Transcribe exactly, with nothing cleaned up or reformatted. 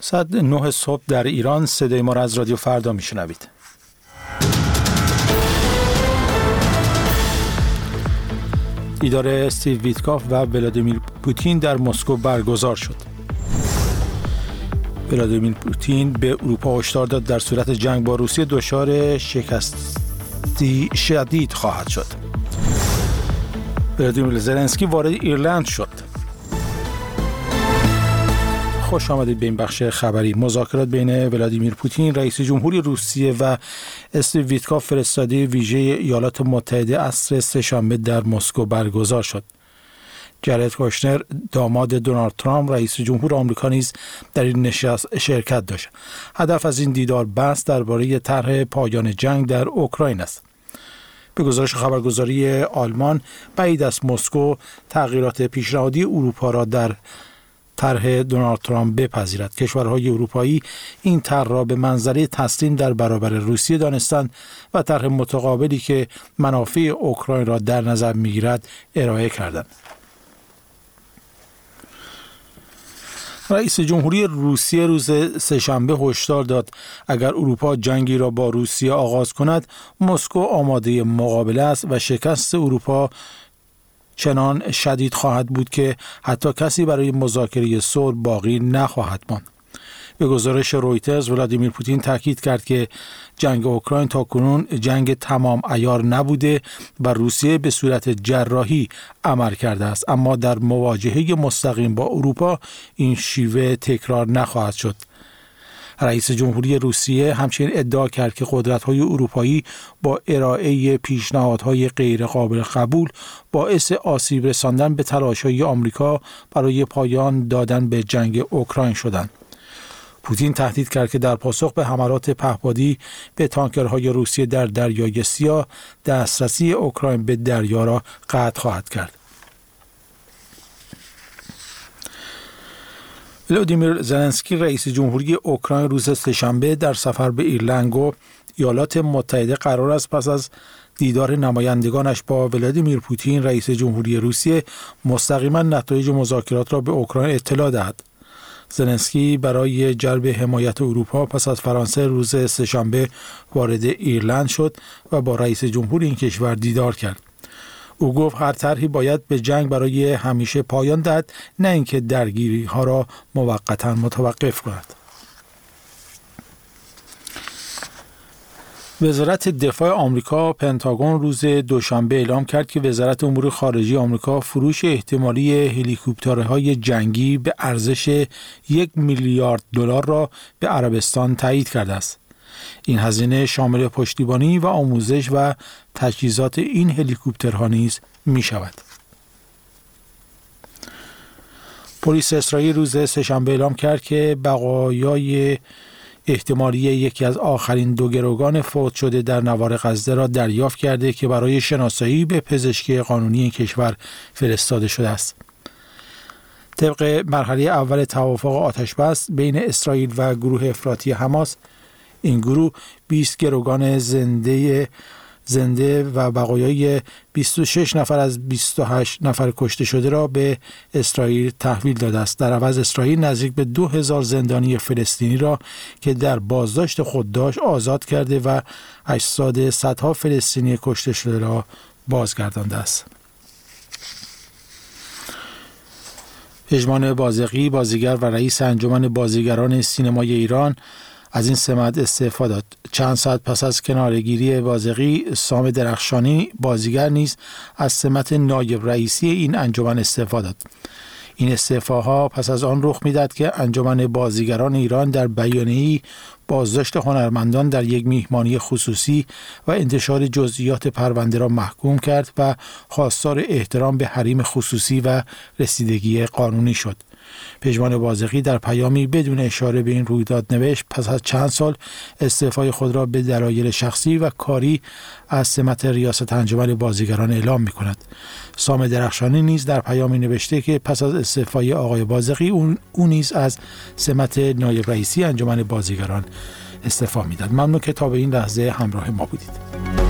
ساعت نه صبح در ایران. صدای ما را از رادیو فردا میشنوید. دیدار استیو ویتکاف و ولادیمیر پوتین در مسکو برگزار شد. ولادیمیر پوتین به اروپا هشدار داد در صورت جنگ با روسیه دچار شکستی شدید خواهد شد. ولادیمیر زلنسکی وارد ایرلند شد. خوش آمدید به این بخش خبری. مذاکرات بین ولادیمیر پوتین رئیس جمهوری روسیه و استیو ویتکاف فرستاده ویژه ایالات متحده عصر سه‌شنبه در مسکو برگزار شد. جارد کوشنر داماد دونالد ترامپ رئیس جمهور آمریکا نیز در این نشست شرکت داشت. هدف از این دیدار بحث درباره طرح پایان جنگ در اوکراین است. به گزارش خبرگزاری آلمان، بعید است مسکو تغییرات پیشنهادی اروپا را در طرح دونالد ترامپ بپذیرد. کشورهای اروپایی این طرح را به منزله تسلیم در برابر روسیه دانستند و طرح متقابلی که منافع اوکراین را در نظر می‌گیرد ارائه کردند. رئیس جمهوری روسیه روز سه‌شنبه هشدار داد اگر اروپا جنگی را با روسیه آغاز کند، مسکو آماده مقابله است و شکست اروپا چنان شدید خواهد بود که حتی کسی برای مذاکره صلح باقی نخواهد ماند. به گزارش رویترز، ولادیمیر پوتین تاکید کرد که جنگ اوکراین تاکنون جنگ تمام عیار نبوده و روسیه به صورت جراحی عمل کرده است، اما در مواجهه مستقیم با اروپا این شیوه تکرار نخواهد شد. رئیس جمهوری روسیه همچنین ادعا کرد که قدرت‌های اروپایی با ارائه پیشنهادهای غیرقابل قبول باعث آسیب رساندن به تلاش‌های آمریکا برای پایان دادن به جنگ اوکراین شدند. پوتین تهدید کرد که در پاسخ به حملات پهپادی به تانکرهای روسیه در دریای سیاه، دسترسی اوکراین به دریا را قطع خواهد کرد. ولادیمیر زلنسکی رئیس جمهوری اوکراین روز سه‌شنبه در سفر به ایرلند گفت ایالات متحده قرار است پس از دیدار نمایندگانش با ولادیمیر پوتین رئیس جمهوری روسیه مستقیما نتایج مذاکرات را به اوکراین اطلاع دهد. زلنسکی برای جلب حمایت اروپا پس از فرانسه روز سه‌شنبه وارد ایرلند شد و با رئیس جمهور این کشور دیدار کرد. او گفت هر طرحی باید به جنگ برای همیشه پایان دهد، نه اینکه درگیری ها را موقتا متوقف کند. وزارت دفاع آمریکا پنتاگون روز دوشنبه اعلام کرد که وزارت امور خارجه آمریکا فروش احتمالی هلیکوپترهای جنگی به ارزش یک میلیارد دلار را به عربستان تایید کرده است. این هزینه شامل پشتیبانی و آموزش و تجهیزات این هلیکوپترها نیز می شود. پلیس اسرائیل روز سه‌شنبه اعلام کرد که بقایای احتمالی یکی از آخرین دو گروگان فوت شده در نوار غزه را دریافت کرده که برای شناسایی به پزشکی قانونی این کشور فرستاده شده است. طبق مرحله اول توافق آتشبس بین اسرائیل و گروه افراطی حماس، این گروه بیست گروگان زنده زنده و بقایای بیست و شش نفر از بیست و هشت نفر کشته شده را به اسرائیل تحویل داده است. در عوض اسرائیل نزدیک به دو هزار زندانی فلسطینی را که در بازداشت خود داشت آزاد کرده و اجساد صدها فلسطینی کشته شده را بازگردانده است. پژمان بازرگی، بازیگر و رئیس انجمن بازیگران سینمای ایران از این سمت استعفا داد. چند ساعت پس از کناره‌گیری بازرگی، سام درخشانی بازیگر نیز از سمت نایب رئیسی این انجمن استعفا داد. این استعفاها پس از آن رخ می‌دهد که انجمن بازیگران ایران در بیانیه‌ای بازداشت هنرمندان در یک میهمانی خصوصی و انتشار جزئیات پرونده را محکوم کرد و خواستار احترام به حریم خصوصی و رسیدگی قانونی شد. پژمان بازرگی در پیامی بدون اشاره به این رویداد نوشت پس از چند سال استعفای خود را به دلایل شخصی و کاری از سمت ریاست انجمن بازیگران اعلام می‌کند. سام درخشانی نیز در پیامی نوشته که پس از استعفای آقای بازرگی اون او نیز از سمت نایب رئیسی انجمن بازیگران استعفا می‌داد. ممنون که تا به این لحظه همراه ما بودید.